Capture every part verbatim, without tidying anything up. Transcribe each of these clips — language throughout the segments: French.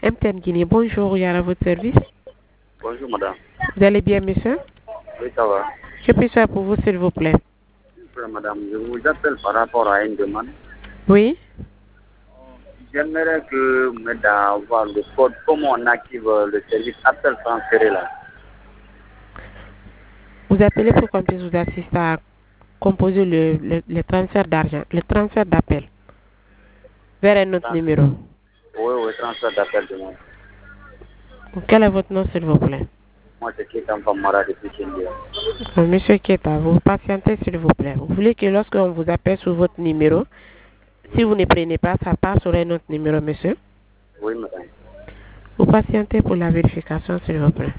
M T N Guinée, bonjour, Yara, à votre service. Bonjour, madame. Vous allez bien, monsieur? Oui, ça va. Que puis-je faire pour vous, s'il vous plaît? Madame, je vous appelle par rapport à une demande. Oui? J'aimerais que vous m'aidiez à avoir le code, comment on active le service appel transféré là. Vous appelez pour qu'on puisse vous assister à composer le, le, le transfert d'argent, le transfert d'appel vers un autre Trans numéro. Oui, oui, transfert d'appel de moi. Quel est votre nom, s'il vous plaît? Moi, c'est Kétan Famara depuis Chindia. Monsieur Keta, vous patientez, s'il vous plaît. Vous voulez que lorsqu'on vous appelle sur votre numéro, si vous ne prenez pas, ça passe sur un autre numéro, monsieur? Oui, madame. Vous patientez pour la vérification, s'il vous plaît.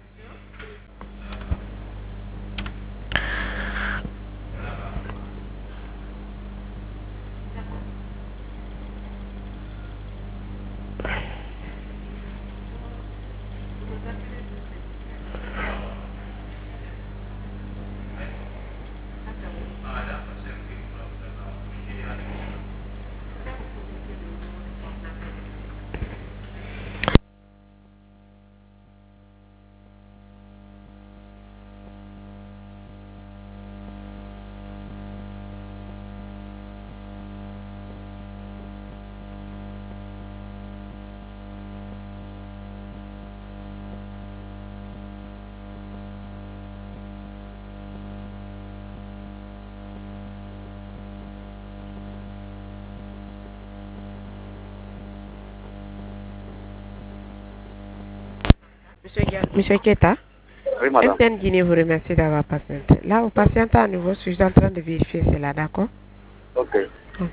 Monsieur, Monsieur Keta, Oui, madame. M T N Guinée vous remercie d'avoir patienté. Là, vous patientez à nouveau, je suis en train de vérifier cela, d'accord? Ok. Hum.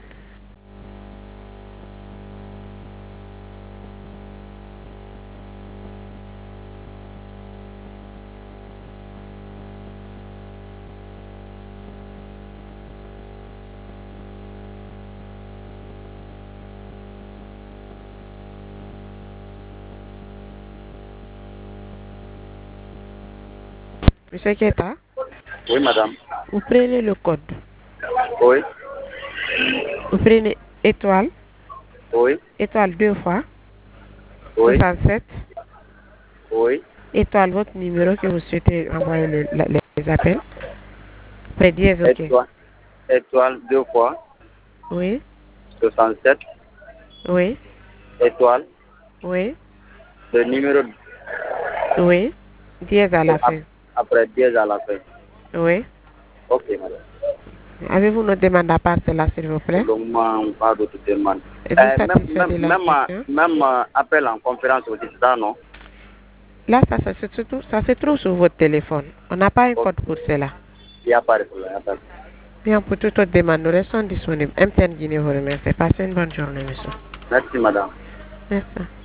Monsieur Keta, Oui, madame. vous prenez le code. Oui. Vous prenez étoile, Oui. étoile deux fois, Oui. soixante-sept, Oui. étoile votre numéro que vous souhaitez envoyer le, la, les appels. Après dièse, ok. Étoile. Étoile deux fois. Oui, soixante-sept. oui, Étoile. oui, Le numéro. oui, dièse à la fin. Après dièse à la fin. Oui. Ok, madame. Avez-vous une demande à part cela, s'il vous plaît? Donc, moi, pas d'autre demande. Êtes-vous Euh, même, satisfait de même, la même, question? même euh, appel en conférence aussi, c'est ça, non? Là, ça, ça, se trouve, ça se trouve sur votre téléphone. On n'a pas un Ok. code pour cela. Il n'y a pas de problème. Il y a pas de problème. Bien, pour toute autre demande, nous restons disponibles. M T N Guinée vous remercie. Passez une bonne journée, monsieur. Merci, madame. Merci.